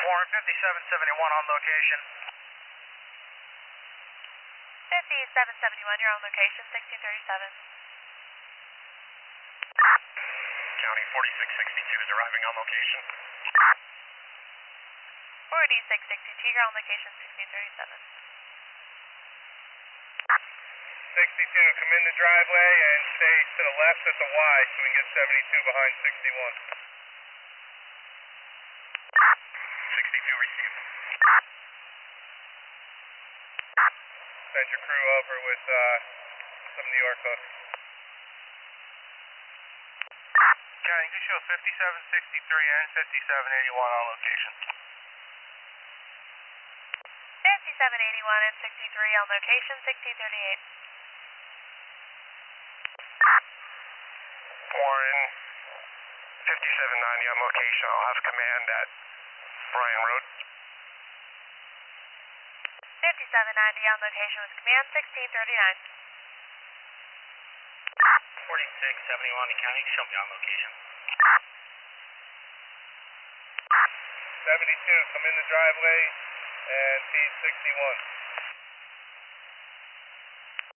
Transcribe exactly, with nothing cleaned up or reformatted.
Warren, fifty-seven seventy-one on location. fifty-seven seventy-one, you're on location, sixteen thirty-seven. County forty-six sixty-two is arriving on location. forty-six sixty-two, you're on location, sixteen thirty-seven. sixty-two, come in the driveway and stay to the left at the Y so we can get seventy-two behind sixty-one. sixty-two received. Send your crew over with uh, some New York hooks. County, you can show fifty-seven sixty-three and fifty-seven eighty-one on location. fifty-seven eighty-one and sixty-three on location, sixteen thirty-eight. Warren, fifty-seven ninety on location. I'll have command at Bryan Road. fifty-seven ninety on location with command, sixteen thirty-nine. forty-six seventy-one to County, show me on location. seventy-two, come in the driveway and feed sixty-one.